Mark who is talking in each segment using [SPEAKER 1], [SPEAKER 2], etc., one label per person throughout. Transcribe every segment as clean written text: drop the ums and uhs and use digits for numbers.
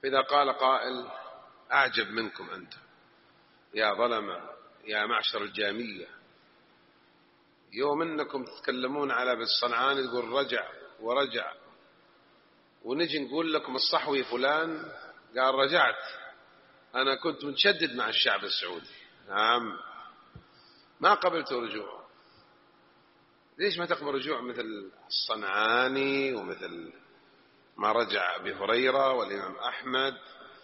[SPEAKER 1] فإذا قال قائل أعجب منكم أنتم يا ظلمة يا معشر الجامية، يوم أنكم تتكلمون على بالصنعاني تقول رجع ورجع، ونجي نقول لكم الصحوي فلان قال رجعت، أنا كنت متشدد مع الشعب السعودي، نعم ما قبلت رجوع. ليش ما تقبل رجوع مثل الصنعاني ومثل ما رجع أبي هريرة والإمام أحمد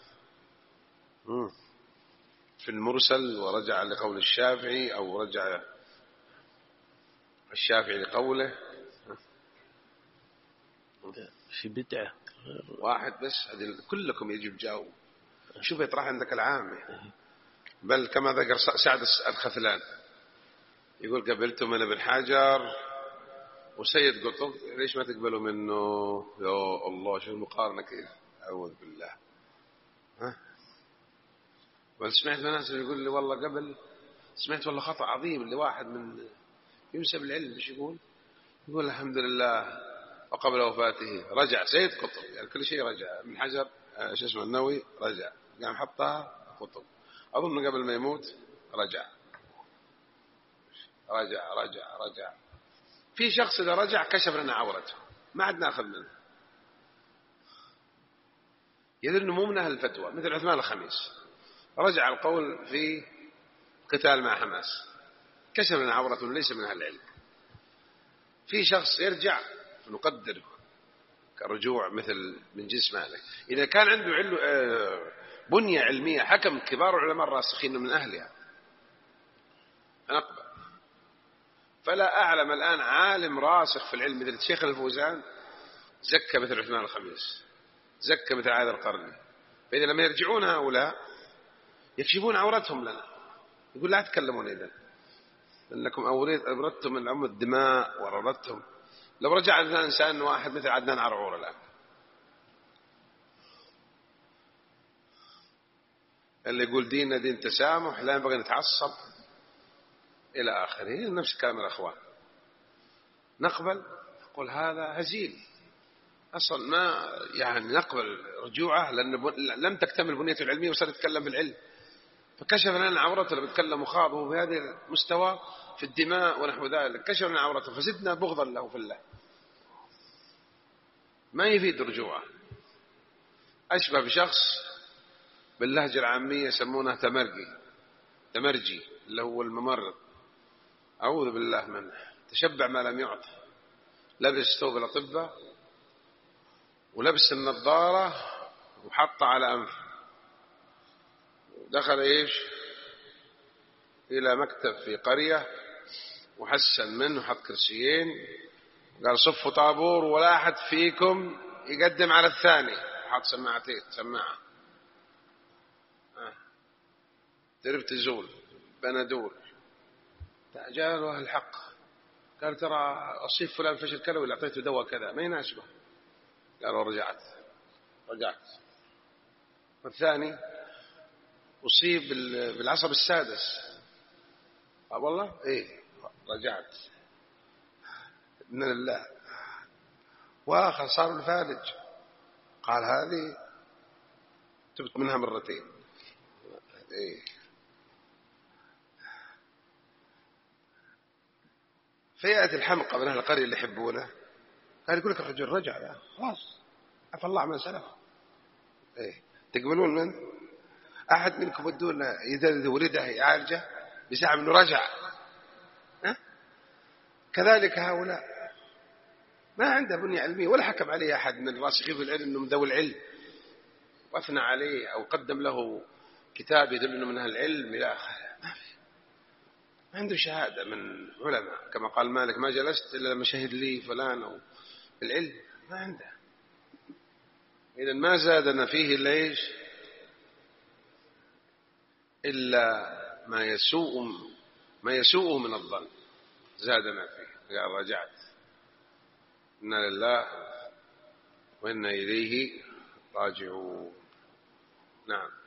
[SPEAKER 1] في المرسل ورجع لقول الشافعي، أو رجع الشافعي لقوله؟
[SPEAKER 2] في بدعة
[SPEAKER 1] واحد بس، كلكم يجب جاوب. شوف يطرح عندك العامة. بل كما ذكر سعد الخثلان يقول قبلتم من ابن حجر وسيد قطب، ليش ما تقبلوا منه؟ يا الله شوف المقارنة كيف، أعوذ بالله. بل سمعت ناس يقول لي والله قبل، سمعت والله خطأ عظيم لواحد من ينسب العلم، ايش يقول الحمد لله وقبل وفاته رجع سيد قطب، يعني كل شيء رجع. ابن حجر شو اسمه النووي رجع، قام حطها قطب. أظن قبل ما يموت رجع. في شخص إذا رجع كشف لنا عورته ما عاد ناخذ منه، يدل إنه مو من أهل الفتوى. مثل عثمان الخميس رجع القول في قتال مع حماس، كشف لنا عورته ليس من أهل العلم. في شخص يرجع نقدره كرجوع مثل من جنس مالك، إذا كان عنده بنية علمية، حكم كبار العلماء الراسخين من أهلها نقبل. فلا أعلم الآن عالم راسخ في العلم مثل الشيخ الفوزان زكى مثل عثمان الخميس، زكى مثل عادل القرني. فإذا لما يرجعون هؤلاء يكشفون عورتهم لنا، يقول لا تكلمون إذن لأنكم أوردتم من الأمة الدماء وردتم. لو رجع عندنا إنسان واحد مثل عدنان عرعور الآن اللي يقول ديننا دين تسامح لا ينبغي نتعصب إلى آخره، نفس كلام الأخوان، نقبل نقول هذا هزيل أصلا، ما يعني نقبل رجوعه لأن لم تكتمل بنيته العلمية وصار يتكلم بالعلم، فكشف لنا عورته لما يتكلم وخاضه بهذا المستوى في الدماء ونحو ذلك، كشف لنا عورته فزدنا بغضا له في الله، ما يفيد رجوعه. أشبه بشخص باللهجة العامية يسمونه تمرجي اللي هو الممرض، أعوذ بالله منه، تشبع ما لم يعط، لبس ثوب الأطباء ولبس النظارة وحط على أنفه، دخل إلى مكتب في قرية وحسن منه، حط كرسيين قال صفوا طابور ولا أحد فيكم يقدم على الثاني، حط سماعة تربتزول بندول. جاء أهل الحق قال ترى أصيب فلان فشل كلوي اللي أعطيته دواء كذا ما يناسبه، قالوا رجعت. والثاني أصيب بالعصب السادس، والله رجعت إن لله. وآخر صار الفالج قال هذه تبت منها مرتين. فيأتي الحمقى من أهل القرية اللي يحبونه قال يقول لك الرجل رجع يا خلاص عفى الله من سلف. تقبلون من أحد منكم ودون إذا ولده يعالجه بزعم أنه رجع؟ كذلك هؤلاء ما عنده بنية علمية ولا حكم عليه أحد من الراسخين في العلم أنه من ذوي العلم وأثنى عليه أو قدم له كتاب يدل أنه من أهل العلم إلى آخره، ما عنده شهادة من علماء كما قال مالك ما جلست إلا لما شهد لي فلان أو العلم، ما عنده. إذن ما زادنا فيه إلا ما يسوء من الظن زادنا فيه. قال رجعت إنا لله وإنا إليه راجعون. نعم.